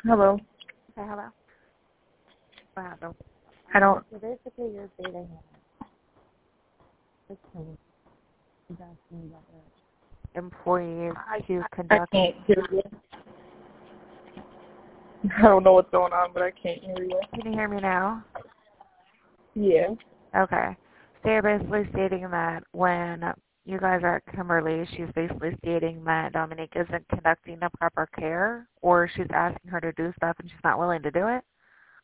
Hello. Okay, hello. What happened? I don't. So basically, you're stating that is asking the employees to I conduct. can't hear you. I don't know what's going on, but I can't hear you. Can you hear me now? Yeah. Okay. So you're basically stating that when you guys are at Kimberly, she's basically stating that Dominique isn't conducting the proper care, or she's asking her to do stuff and she's not willing to do it?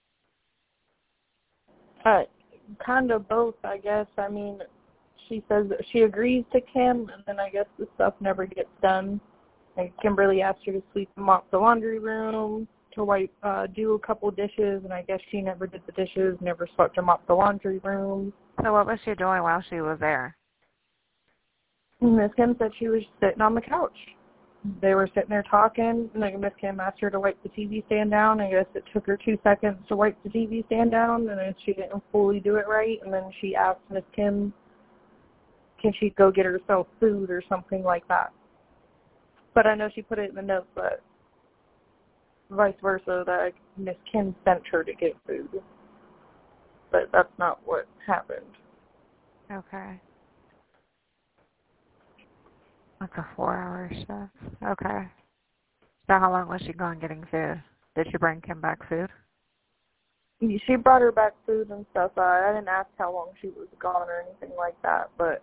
Kind of both, I guess. I mean, she says that she agrees to Kim, and then I guess the stuff never gets done. Like Kimberly asked her to sweep and mop the laundry room, to wipe, do a couple dishes, and I guess she never did the dishes, never swept or mopped the laundry room. So what was she doing while she was there? And Miss Kim said she was sitting on the couch. They were sitting there talking, and then Miss Kim asked her to wipe the TV stand down. I guess it took her 2 seconds to wipe the TV stand down, and then she didn't fully do it right. And then she asked Miss Kim, can she go get herself food or something like that. But I know she put it in the notes, but vice versa, that Miss Kim sent her to get food. But that's not what happened. Okay. That's a 4-hour shift. Okay. So how long was she gone getting food? Did she bring Kim back food? She brought her back food and stuff. I didn't ask how long she was gone or anything like that, but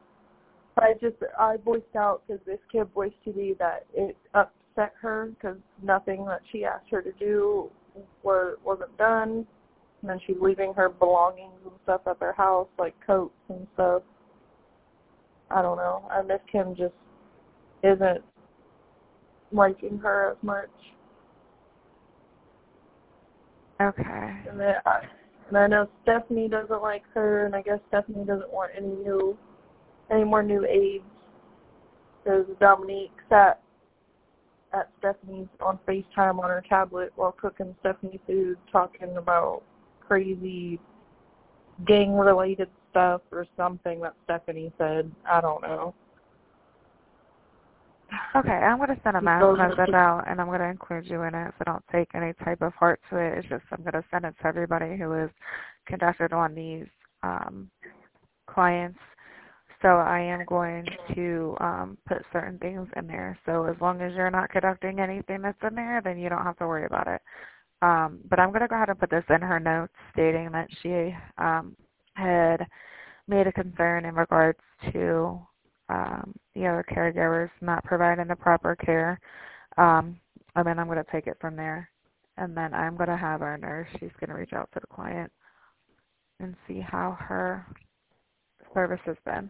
I voiced out because this kid voiced to me that it upset her because nothing that she asked her to do wasn't done. And then she's leaving her belongings and stuff at their house, like coats and stuff. I don't know. Miss Kim just isn't liking her as much. Okay. And I know Stephanie doesn't like her, and I guess Stephanie doesn't want any more new aides. Because Dominique sat at Stephanie's on FaceTime on her tablet while cooking Stephanie food, talking about crazy gang-related stuff or something that Stephanie said. I don't know. Okay, I'm going to send a mass message out, and I'm going to include you in it, so don't take any type of heart to it. It's just I'm going to send it to everybody who is conducted on these clients. So I am going to put certain things in there. So as long as you're not conducting anything that's in there, then you don't have to worry about it. But I'm going to go ahead and put this in her notes stating that she had made a concern in regards to the other caregivers not providing the proper care. And then I'm going to take it from there. And then I'm going to have our nurse, she's going to reach out to the client and see how her service has been.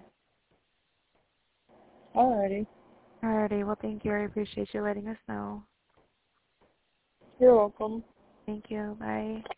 Alrighty. Alrighty, well thank you. I appreciate you letting us know. You're welcome. Thank you. Bye.